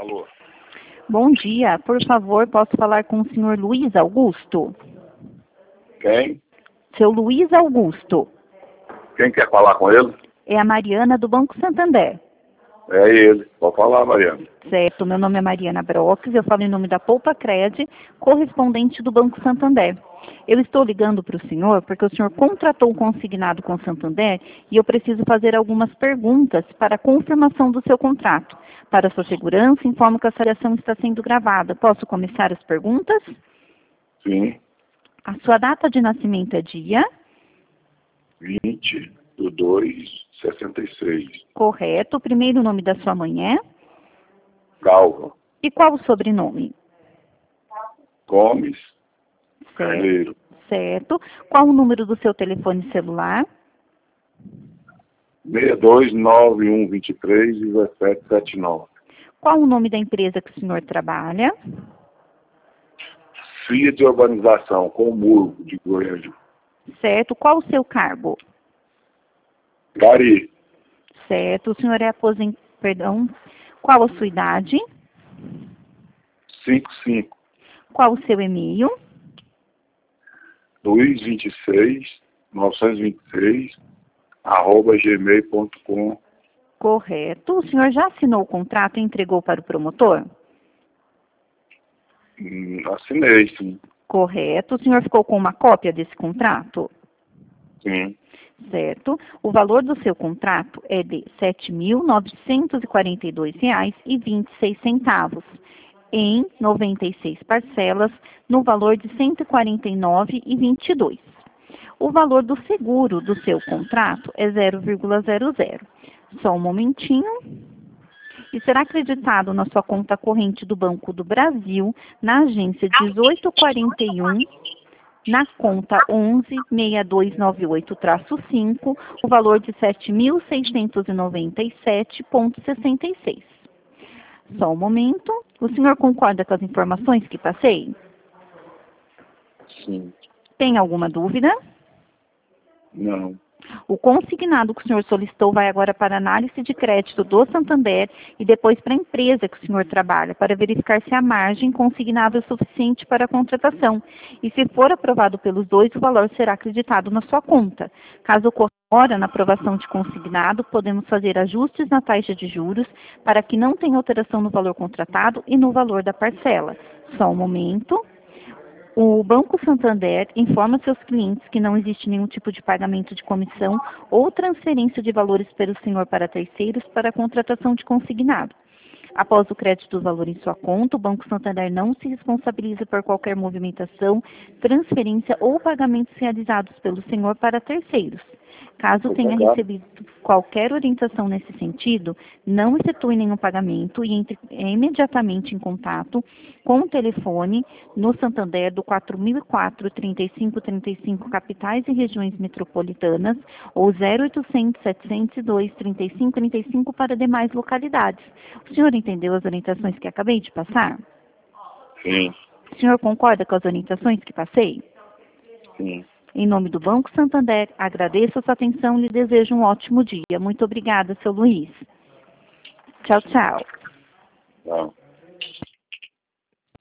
Alô? Bom dia, por favor, posso falar com o senhor Luiz Augusto? Quem? Seu Luiz Augusto. Quem quer falar com ele? É a Mariana do Banco Santander. É ele. Pode falar, Mariana. Certo, meu nome é Mariana Broques, eu falo em nome da Poupa Cred, correspondente do Banco Santander. Eu estou ligando para o senhor porque o senhor contratou um consignado com o Santander e eu preciso fazer algumas perguntas para a confirmação do seu contrato. Para sua segurança, informo que a avaliação está sendo gravada. Posso começar as perguntas? Sim. A sua data de nascimento é dia? 20/2/66. Correto. O primeiro nome da sua mãe é? Galva. E qual o sobrenome? Gomes. Certo. Carneiro. Certo. Qual o número do seu telefone celular? 6291231779. Qual o nome da empresa que o senhor trabalha? FIA de Urbanização, Comurgo, de Goiânia. Certo. Qual o seu cargo? Gari. Certo. O senhor é aposentado. Perdão. Qual a sua idade? 55. Qual o seu e-mail? Luiz26926, @gmail.com. Correto. O senhor já assinou o contrato e entregou para o promotor? Assinei, sim. Correto. O senhor ficou com uma cópia desse contrato? Sim. Certo. O valor do seu contrato é de R$ 7.942,26, em 96 parcelas, no valor de R$ 149,22. O valor do seguro do seu contrato é 0,00. Só um momentinho. E será acreditado na sua conta corrente do Banco do Brasil, na agência 1841, na conta 116298-5, o valor de R$ 7.697,66. Só um momento. O senhor concorda com as informações que passei? Sim. Tem alguma dúvida? Não. O consignado que o senhor solicitou vai agora para a análise de crédito do Santander e depois para a empresa que o senhor trabalha, para verificar se a margem consignada é suficiente para a contratação. E se for aprovado pelos dois, o valor será acreditado na sua conta. Caso ocorra na aprovação de consignado, podemos fazer ajustes na taxa de juros para que não tenha alteração no valor contratado e no valor da parcela. Só um momento. O Banco Santander informa seus clientes que não existe nenhum tipo de pagamento de comissão ou transferência de valores pelo senhor para terceiros para a contratação de consignado. Após o crédito do valor em sua conta, o Banco Santander não se responsabiliza por qualquer movimentação, transferência ou pagamentos realizados pelo senhor para terceiros. Caso tenha recebido qualquer orientação nesse sentido, não efetue nenhum pagamento e entre imediatamente em contato com o telefone no Santander do 4004-3535 capitais e regiões metropolitanas ou 0800-702-3535 para demais localidades. O senhor entendeu as orientações que acabei de passar? Sim. O senhor concorda com as orientações que passei? Sim. Em nome do Banco Santander, agradeço a sua atenção e lhe desejo um ótimo dia. Muito obrigada, seu Luiz. Tchau, tchau. Não.